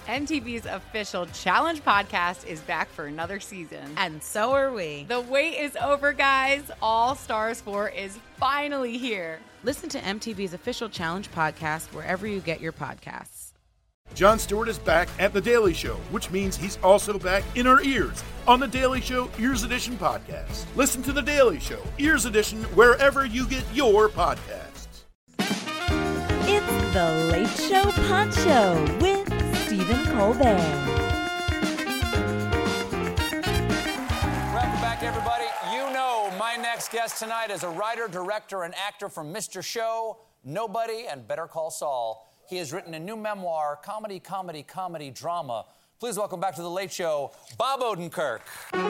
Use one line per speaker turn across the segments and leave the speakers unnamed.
MTV's official Challenge podcast is back for another season.
And so are we.
The wait is over, guys. All Stars 4 is finally here.
Listen to MTV's official Challenge podcast wherever you get your podcasts.
Jon Stewart is back at The Daily Show, which means he's also back in our ears on The Daily Show Ears Edition podcast. Listen to The Daily Show Ears Edition wherever you get your podcasts.
It's The Late Show Pod Show with Stephen Colbert.
Welcome back, everybody. You know my next guest tonight is a writer, director, and actor from Mr. Show, Nobody, and Better Call Saul. He has written a new memoir, comedy, drama. Please welcome back to The Late Show, Bob Odenkirk.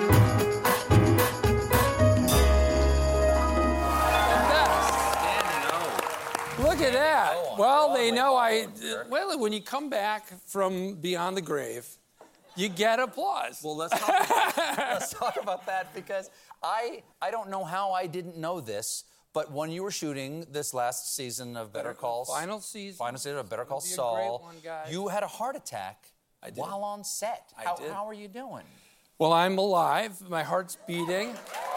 Look at that. Well, they know well, when you come back from beyond the grave, you get applause.
Well, let's talk about that because I don't know how I didn't know this, but when you were shooting this last season of Better Call Saul,
Final season
of Better Call
It'll be a
Saul,
great one, guys.
you had a heart attack while on set.
I did.
How are you doing?
Well, I'm alive. My heart's beating.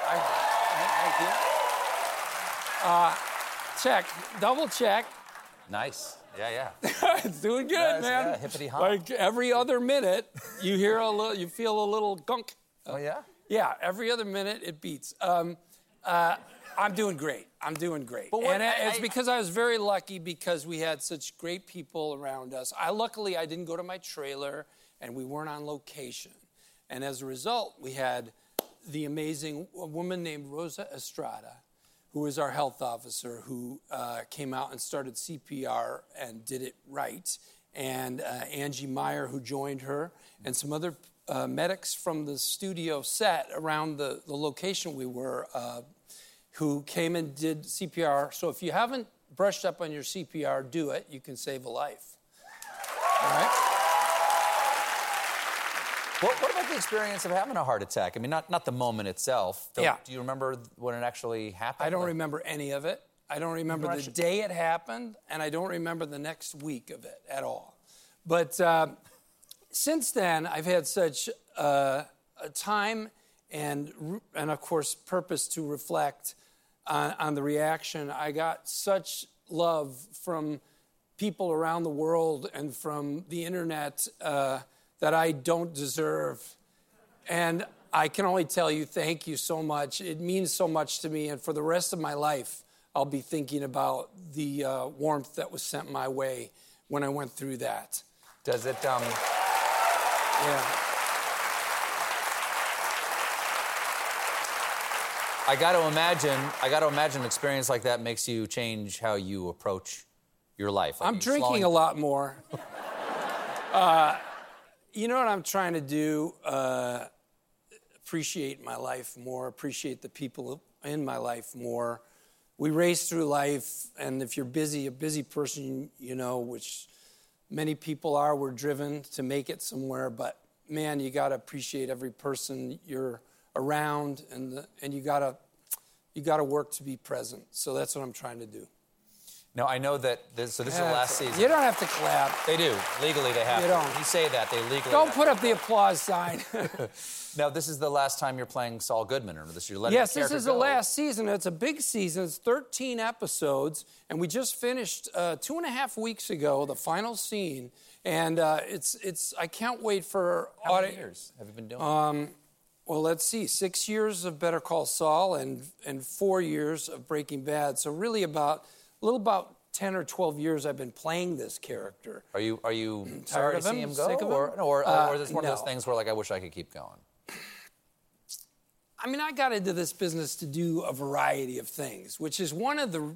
Check. Double check.
Nice. Yeah.
It's doing good, man.
Yeah, hippity hop.
Like every other minute, you hear a little, you feel a little gunk.
Oh, yeah?
Yeah, every other minute it beats. I'm doing great. But it's because I was very lucky because we had such great people around us. Luckily, I didn't go to my trailer and we weren't on location. And as a result, we had the amazing woman named Rosa Estrada, who is our health officer, who came out and started CPR and did it right. And Angie Meyer, who joined her, and some other medics from the studio set around the location we were, who came and did CPR. So if you haven't brushed up on your CPR, do it. You can save a life. All right?
What about the experience of having a heart attack? I mean, not the moment itself.
Yeah.
Do you remember when it actually happened?
I don't remember any of it. I don't remember the day it happened, and I don't remember the next week of it at all. But since then, I've had such a time and of course, purpose to reflect on the reaction. I got such love from people around the world and from the internet that I don't deserve. And I can only tell you thank you so much. It means so much to me. And for the rest of my life, I'll be thinking about the warmth that was sent my way when I went through that.
Does it,
Yeah.
I got to imagine an experience like that makes you change how you approach your life.
I'm drinking a lot more. You know what I'm trying to do? Appreciate my life more, appreciate the people in my life more. We race through life, and if you're busy, a busy person, you know, which many people are, we're driven to make it somewhere, but man, you gotta appreciate every person you're around, and you gotta work to be present. So that's what I'm trying to do.
No, I know that this is the last season.
You don't have to clap.
They do. Legally, they have
You
to.
don't.
You say that, they legally
Don't
have
put
to.
up the applause sign.
Now, this is the last time you're playing Saul Goodman, or you're letting
Yes,
the
this
character
is
go.
the last season. It's a big season. It's 13 episodes, and we just finished 2.5 weeks ago, the final scene. And it's. I can't wait for
How many years have you been doing it?
Well, let's see, 6 years of Better Call Saul and 4 years of Breaking Bad. So really about 10 or 12 years I've been playing this character.
Are you sorry to see him go?
Sick of him?
Or is this one of those
No.
things where, like, I wish I could keep going?
I mean, I got into this business to do a variety of things, which is the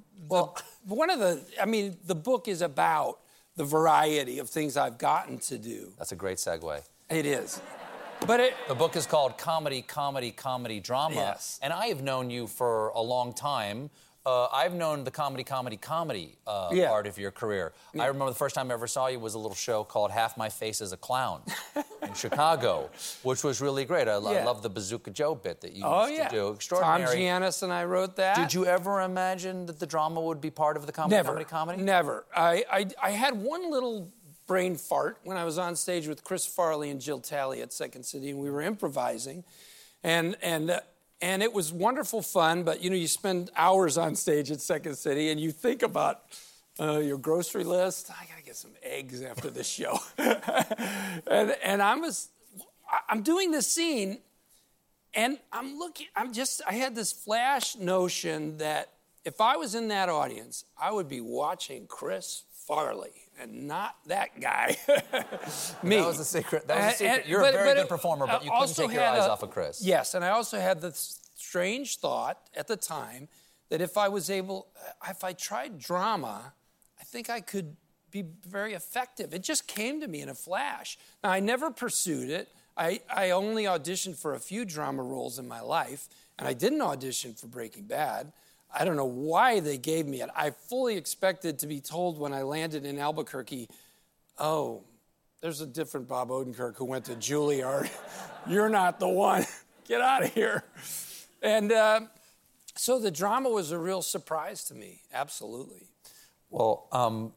book is about the variety of things I've gotten to do.
That's a great segue.
It is. But
the book is called Comedy, Drama.
Yes.
And I have known you for a long time. I've known the comedy part of your career. Yeah. I remember the first time I ever saw you was a little show called Half My Face is a Clown in Chicago, which was really great. I love the Bazooka Joe bit that you used to do. Extraordinary.
Tom Giannis and I wrote that.
Did you ever imagine that the drama would be part of the comedy?
Never. I had one little brain fart when I was on stage with Chris Farley and Jill Talley at Second City, and we were improvising. And it was wonderful fun, but, you spend hours on stage at Second City, and you think about your grocery list. I got to get some eggs after this show. and I'm doing this scene, and I had this flash notion that if I was in that audience, I would be watching Chris Farley and not that guy. Me.
That was the secret. You're a very good performer, but you couldn't take your eyes off of Chris.
Yes, and I also had the strange thought at the time that if I tried drama, I think I could be very effective. It just came to me in a flash. Now, I never pursued it. I only auditioned for a few drama roles in my life, and I didn't audition for Breaking Bad. I don't know why they gave me it. I fully expected to be told when I landed in Albuquerque, oh, there's a different Bob Odenkirk who went to Juilliard. You're not the one. Get out of here. And so the drama was a real surprise to me, absolutely.
Well,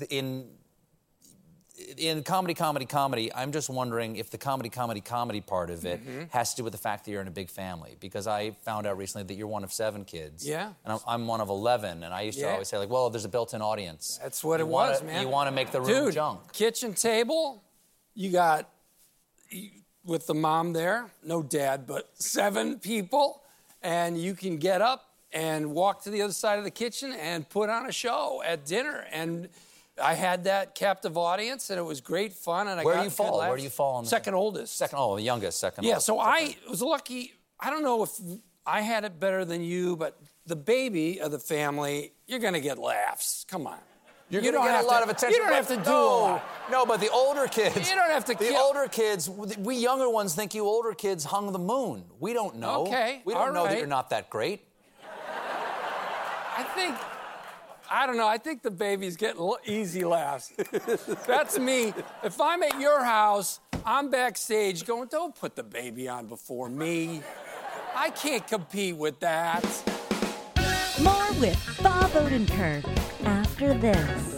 in comedy, I'm just wondering if the comedy part of it has to do with the fact that you're in a big family. Because I found out recently that you're one of 7 kids. Yeah. And I'm one of 11. And I used to always say, well, there's a built-in audience.
That's what it was, man.
You want to make the room junk.
Kitchen table, you got, with the mom there, no dad, but 7 people. And you can get up and walk to the other side of the kitchen and put on a show at dinner. And I had that captive audience, and it was great fun. And
Where do you fall? Where do you fall?
Second oldest.
The youngest, second oldest.
Yeah, so I was lucky. I don't know if I had it better than you, but the baby of the family, you're going to get laughs. Come on.
You're going to get a lot of attention.
You don't have to do a lot.
No, but the older kids...
You don't have to
The older kids, we younger ones think you older kids hung the moon. We don't know.
Okay,
We don't know that you're not that great.
I don't know. I think the babies get easy laughs. That's me. If I'm at your house, I'm backstage going, don't put the baby on before me. I can't compete with that.
More with Bob Odenkirk after this.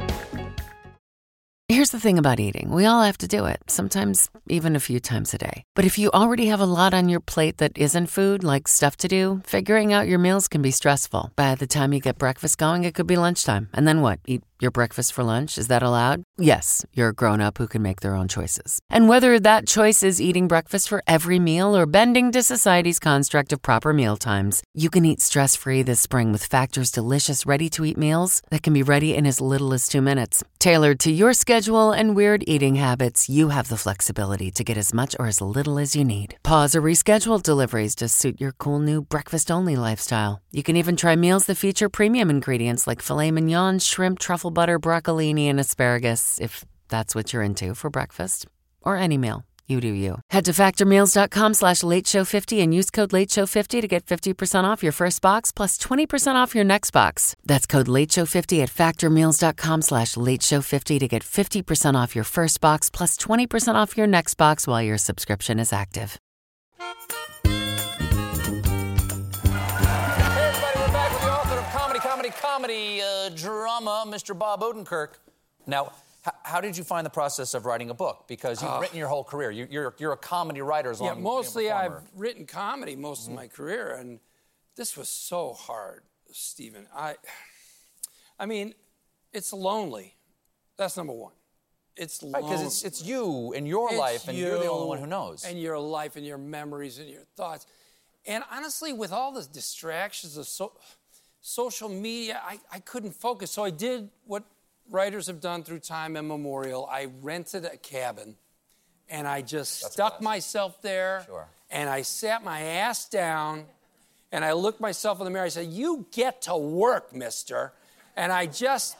Here's the thing about eating. We all have to do it, sometimes even a few times a day. But if you already have a lot on your plate that isn't food, like stuff to do, figuring out your meals can be stressful. By the time you get breakfast going, it could be lunchtime. And then what? Eat your breakfast for lunch? Is that allowed? Yes, you're a grown-up who can make their own choices. And whether that choice is eating breakfast for every meal or bending to society's construct of proper meal times, you can eat stress-free this spring with Factor's delicious ready-to-eat meals that can be ready in as little as 2 minutes. Tailored to your schedule and weird eating habits, you have the flexibility to get as much or as little as you need. Pause or reschedule deliveries to suit your cool new breakfast-only lifestyle. You can even try meals that feature premium ingredients like filet mignon, shrimp, truffle butter, broccolini, and asparagus, if that's what you're into for breakfast. Or any meal. You do you. Head to factormeals.com/lateshow50 and use code lateshow50 to get 50% off your first box plus 20% off your next box. That's code lateshow50 at factormeals.com/lateshow50 to get 50% off your first box plus 20% off your next box while your subscription is active.
Comedy drama, Mr. Bob Odenkirk. Now, how did you find the process of writing a book? Because you've written your whole career. You're a comedy writer as long as you're a
mostly
performer.
I've written comedy most of my career, and this was so hard, Stephen. I mean, it's lonely. That's number one. It's lonely.
Because it's you and your life, and you're the only one who knows.
And your life and your memories and your thoughts. And honestly, with all the distractions of social media, I couldn't focus. So I did what writers have done through time immemorial. I rented a cabin, and I just stuck myself there, and I sat my ass down, and I looked myself in the mirror. I said, you get to work, mister. And I just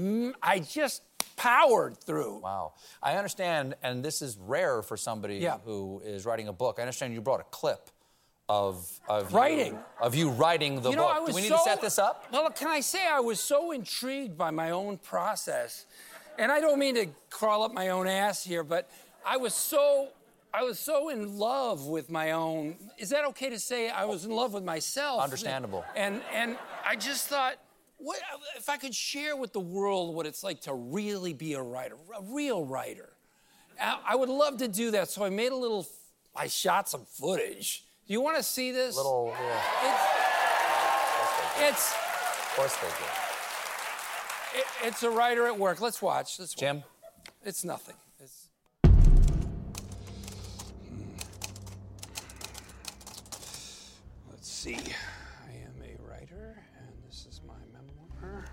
powered through.
Wow. I understand, and this is rare for somebody who is writing a book. I understand you brought a clip of
writing.
You writing the book. Do we need to set this up?
Well, can I say I was so intrigued by my own process, and I don't mean to crawl up my own ass here, but I was so in love with my own. Is that okay to say? I was in love with myself.
Understandable.
And I just thought, What if I could share with the world what it's like to really be a writer, a real writer? I would love to do that, so I shot some footage. Do you want to see this?
Yeah.
It's.
Of course they do.
It's a writer at work. Let's watch.
Jim?
It's nothing. Let's see. I am a writer, and this is my memoir.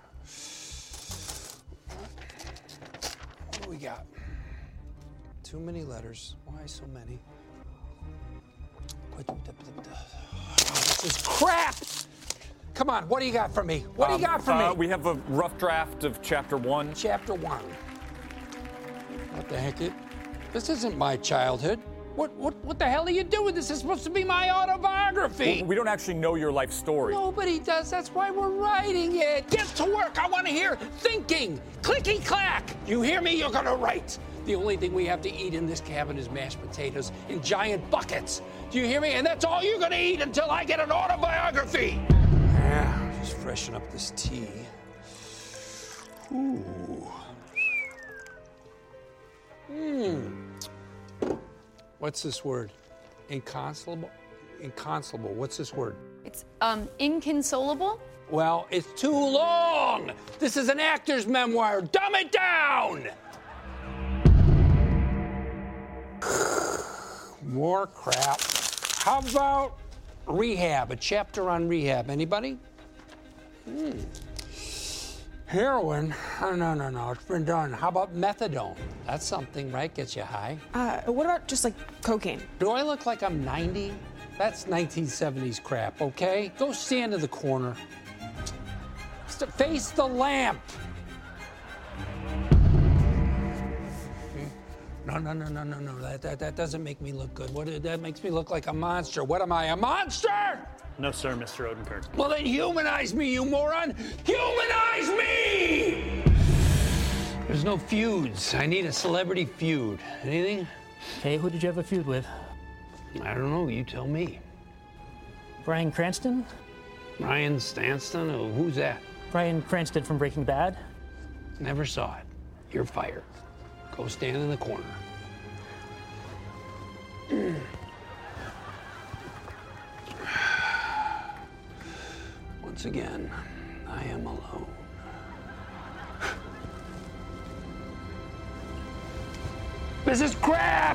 What do we got? Too many letters. Why so many? This is crap! Come on, what do you got for me? What do you got for me?
We have a rough draft of Chapter 1.
Chapter 1. What the heck? This isn't my childhood. What the hell are you doing? This is supposed to be my autobiography.
We don't actually know your life story.
Nobody does. That's why we're writing it. Get to work. I want to hear thinking. Clicky clack. You hear me? You're going to write. The only thing we have to eat in this cabin is mashed potatoes in giant buckets. Do you hear me? And that's all you're going to eat until I get an autobiography. Yeah, just freshen up this tea. Ooh. What's this word? Inconsolable? Inconsolable. What's this word?
It's inconsolable.
Well, it's too long. This is an actor's memoir. Dumb it down. More crap. How about rehab? A chapter on rehab. Anybody? Heroin? Oh, no. It's been done. How about methadone? That's something, right? Gets you high.
What about just like cocaine?
Do I look like I'm 90? That's 1970s crap, okay? Go stand in the corner. Face the lamp. No. That doesn't make me look good. That makes me look like a monster. What am I, a monster?
No, sir, Mr. Odenkirk.
Well, then humanize me, you moron! Humanize me! There's no feuds. I need a celebrity feud. Anything?
Hey, who did you have a feud with?
I don't know. You tell me.
Bryan Cranston?
Bryan Stanston? Oh, who's that?
Bryan Cranston from Breaking Bad.
Never saw it. You're fired. Go stand in the corner. Once again, I am alone. This is crap!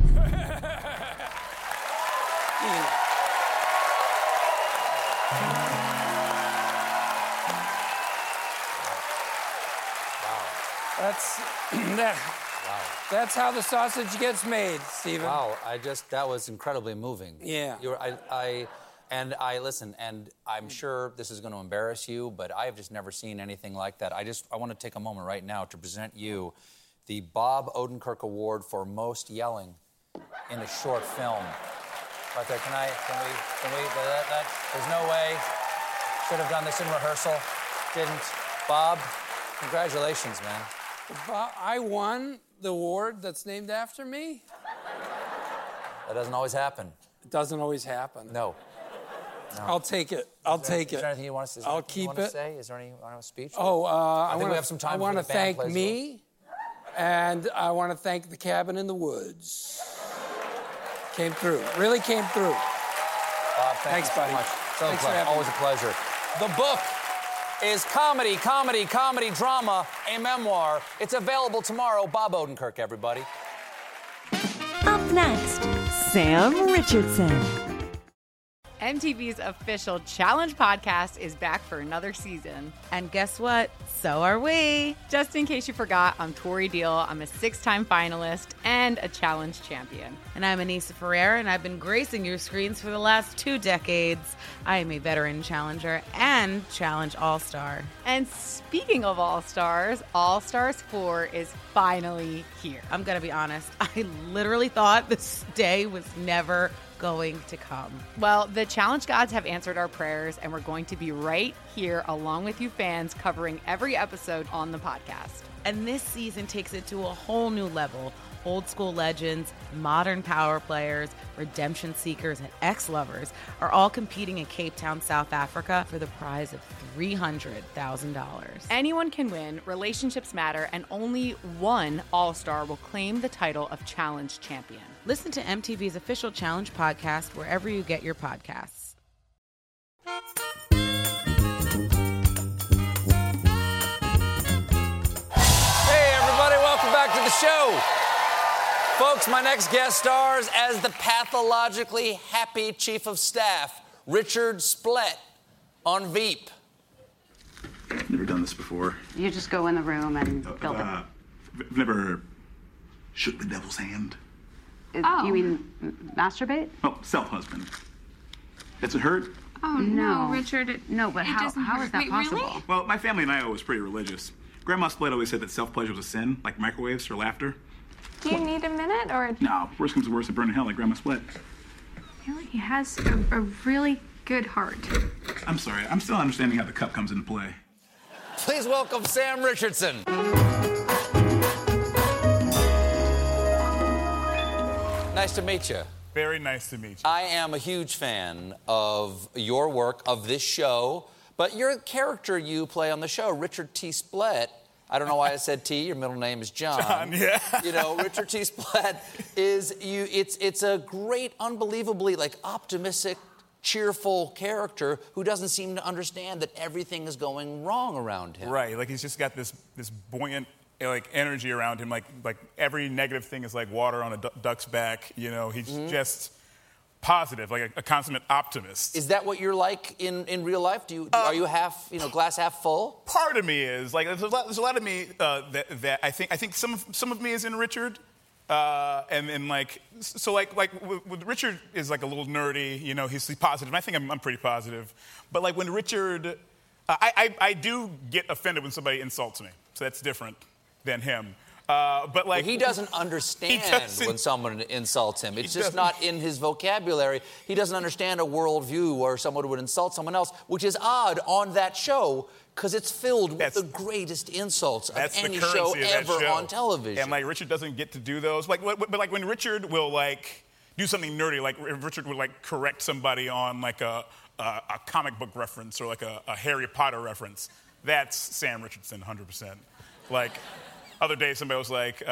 That's how the sausage gets made, Stephen.
Wow, that was incredibly moving.
Yeah.
Listen, and I'm sure this is going to embarrass you, but I have just never seen anything like that. I want to take a moment right now to present you the Bob Odenkirk Award for Most Yelling in a Short Film. Right there, can we, there's no way. Should have done this in rehearsal. Didn't. Bob, congratulations, man.
Bob, I won the award that's named after me?
That doesn't always happen.
It doesn't always happen.
No.
I'll take it. Is there
anything you want to say?
I'll keep it.
Say? Is there any speech?
I
think we have some time.
I want to thank me, and I want to thank the Cabin in the Woods. Came through. Really came through.
Bob,
thanks,
you
buddy.
So much.
Thanks for having
Always a pleasure. The book is Comedy, Drama, a Memoir. It's available tomorrow. Bob Odenkirk, everybody.
Up next, Sam Richardson.
MTV's official Challenge podcast is back for another season.
And guess what? So are we.
Just in case you forgot, I'm Tori Deal. I'm a 6-time finalist and a challenge champion.
And I'm Anissa Ferreira, and I've been gracing your screens for the last 2 decades. I am a veteran challenger and challenge all-star.
And speaking of all-stars, All-Stars 4 is finally here.
I'm going to be honest. I literally thought this day was never going to come.
Well, the challenge gods have answered our prayers, and we're going to be right here along with you fans covering every episode on the podcast.
And this season takes it to a whole new level. Old school legends, modern power players, redemption seekers, and ex-lovers are all competing in Cape Town, South Africa for the prize of $300,000.
Anyone can win, relationships matter, and only one All-Star will claim the title of Challenge Champion.
Listen to MTV's official Challenge podcast wherever you get your podcasts.
Hey, everybody, welcome back to the show. Folks, my next guest stars as the pathologically happy chief of staff, Richard Splett, on Veep.
Never done this before.
You just go in the room and build it.
I've never shook the devil's hand.
You mean masturbate?
Oh, self-husband. Does it hurt?
Oh, no, Richard. No, but how is that possible?
Really? Well, my family and I always pretty religious. Grandma Splett always said that self-pleasure was a sin, like microwaves or laughter.
Do you need a minute, or?
No, worst comes to worst, I burn in hell like Grandma Splett.
Really? He has a really good heart.
I'm sorry, I'm still understanding how the cup comes into play.
Please welcome Sam Richardson. Nice to meet you.
Very nice to meet you.
I am a huge fan of your work, of this show, but your character you play on the show, Richard T. Splett, I don't know why I said T. Your middle name is John.
John, yeah.
You know, Richard T. Splett is you. It's a great, unbelievably optimistic, cheerful character who doesn't seem to understand that everything is going wrong around him.
Right. Like he's just got this buoyant energy around him. Like every negative thing is like water on a duck's back. You know, he's just positive, like a consummate optimist.
Is that what you're like in real life? Are you half, glass half full?
Part of me is there's a lot of me that I think some of me is in Richard, with Richard is like a little nerdy, he's positive. And I think I'm pretty positive, but like when Richard, I do get offended when somebody insults me, so that's different than him. But
he doesn't understand when someone insults him. It's just not in his vocabulary. He doesn't understand a worldview where someone would insult someone else, which is odd on that show because it's filled with the greatest insults of any show ever on television.
And Richard doesn't get to do those. But when Richard will do something nerdy, like Richard would correct somebody on a comic book reference or a Harry Potter reference, that's Sam Richardson 100%. Other day, somebody was like,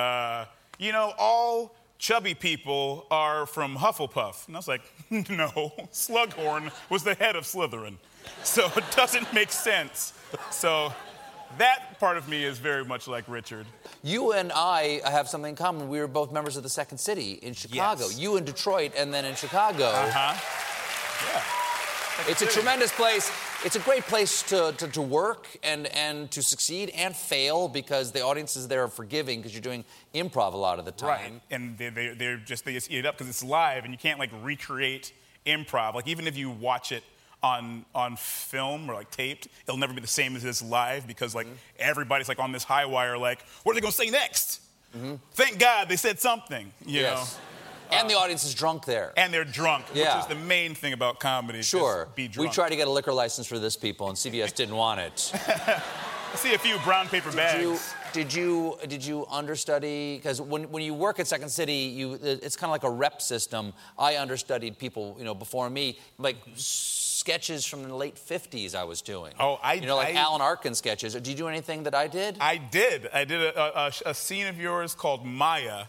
all chubby people are from Hufflepuff. And I was like, no, Slughorn was the head of Slytherin. So it doesn't make sense. So that part of me is very much like Richard.
You and I have something in common. We were both members of the Second City in Chicago.
Yes.
You in Detroit and then in Chicago.
Uh-huh. Yeah.
It's a tremendous place. It's a great place to work and to succeed and fail because the audiences there are forgiving because you're doing improv a lot of the time.
Right, and they just eat it up because it's live and you can't recreate improv. Even if you watch it on film or taped, it'll never be the same as this live because everybody's on this high wire what are they going to say next? Mm-hmm. Thank God they said something, you know.
And the audience is drunk there.
And they're drunk, which is the main thing about comedy.
Sure.
Just be drunk.
We tried to get a liquor license for this, people, and CBS didn't want it.
I see a few brown paper bags.
Did you understudy? Because when you work at Second City, it's kind of like a rep system. I understudied people, before me, sketches from the late 50s I was doing.
Oh,
Alan Arkin sketches. Did you do anything that I did?
I did a scene of yours called Maya.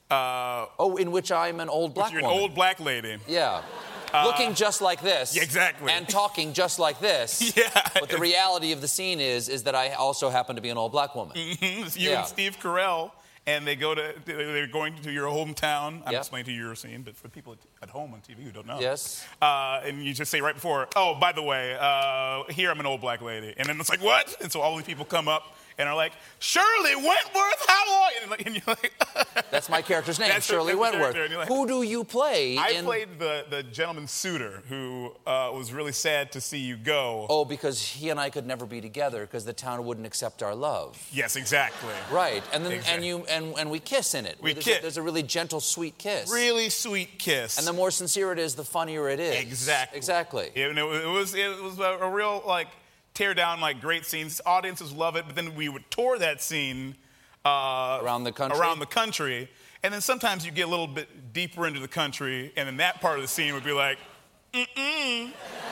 In which I'm an old black woman.
You're an old black lady.
Yeah. Looking just like this.
Yeah, exactly.
And talking just like this.
Yeah.
But the reality of the scene is that I also happen to be an old black woman.
Mm-hmm. You and Steve Carell, and they're going to your hometown. I'm explaining to you your scene, but for people at home on TV who don't know.
Yes.
And you just say right before, oh, by the way, here I'm an old black lady. And then it's like, what? And so all these people come up and are like, Shirley Wentworth, how are you? And you're like,
that's my character's name, Shirley Wentworth. Who do you play?
I played the gentleman suitor who was really sad to see you go.
Oh, because he and I could never be together because the town wouldn't accept our love.
Yes, exactly.
Right, and then and we kiss in it. There's a really gentle, sweet kiss.
Really sweet kiss.
And the more sincere it is, the funnier it is.
Exactly. It was a real tear down great scenes. Audiences love it, but then we would tour that scene
around the country.
And then sometimes you get a little bit deeper into the country, and then that part of the scene would be like, mm-mm.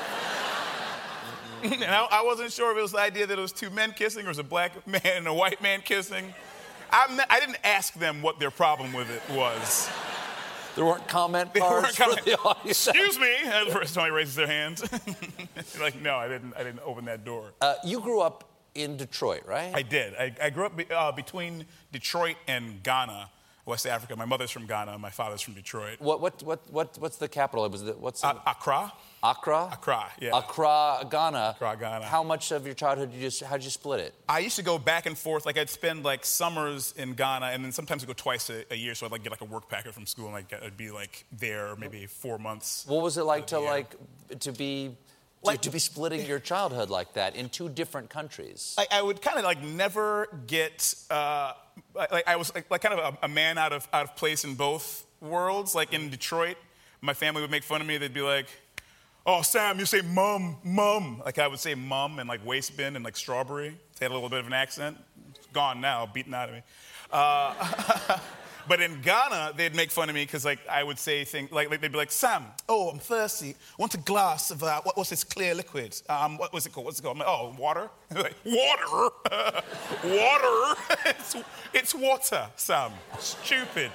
And I wasn't sure if it was the idea that it was two men kissing or it was a black man and a white man kissing. I didn't ask them what their problem with it was.
There weren't comment cards for the audience.
Excuse me. Somebody raises their hand. Like, no, I didn't open that door.
You grew up in Detroit, right?
I did. I grew up between Detroit and Ghana, West Africa. My mother's from Ghana. My father's from Detroit.
What's the capital?
Accra.
Accra?
Accra, yeah.
Accra, Ghana.
Accra, Ghana.
How much of your childhood how'd you split it?
I used to go back and forth. Like, I'd spend, like, summers in Ghana, and then sometimes I'd go twice a year, so I'd, like, get, like, a work packet from school, and I'd be, like, there maybe 4 months.
What was it like to be splitting your childhood like that in two different countries?
I would kind of, like, never get... I was, like kind of a man out of place in both worlds. Like, in Detroit, my family would make fun of me. They'd be like... Oh, Sam, you say mum, mum. Like, I would say mum and, like, waste bin and, like, strawberry. They had a little bit of an accent. It's gone now, beaten out of me. But in Ghana, they'd make fun of me because, like, I would say things, like, they'd be like, Sam, oh, I'm thirsty. I want a glass of, what's this clear liquid? What was it called? What's it called? I'm like, oh, water? Like, water? Water? It's water, Sam. Stupid.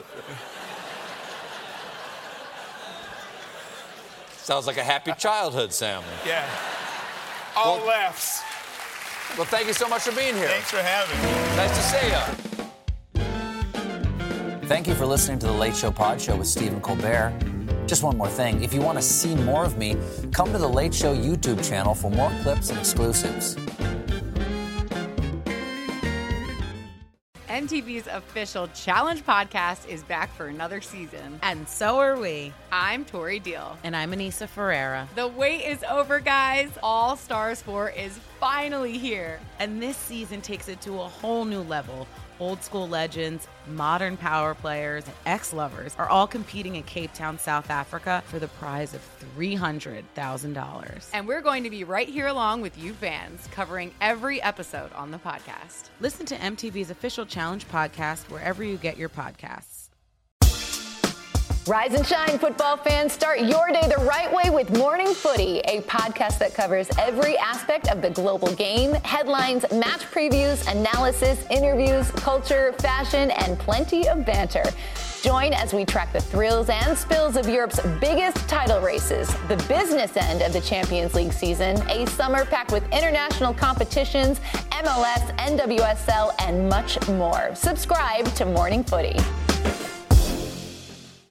Sounds like a happy childhood, Sam.
Yeah. All laughs.
Well, thank you so much for being here.
Thanks for having me.
Nice to see you. Thank you for listening to The Late Show Pod Show with Stephen Colbert. Just one more thing. If you want to see more of me, come to The Late Show YouTube channel for more clips and exclusives.
MTV's official Challenge podcast is back for another season.
And so are we.
I'm Tori Deal.
And I'm Anissa Ferreira.
The wait is over, guys. All Stars 4 is finally here.
And this season takes it to a whole new level. Old school legends, modern power players, and ex-lovers are all competing in Cape Town, South Africa for the prize of $300,000.
And we're going to be right here along with you fans, covering every episode on the podcast.
Listen to MTV's official Challenge podcast wherever you get your podcasts.
Rise and shine, football fans. Start your day the right way with Morning Footy, a podcast that covers every aspect of the global game, headlines, match previews, analysis, interviews, culture, fashion, and plenty of banter. Join as we track the thrills and spills of Europe's biggest title races, the business end of the Champions League season, a summer packed with international competitions, MLS, NWSL, and much more. Subscribe to Morning Footy.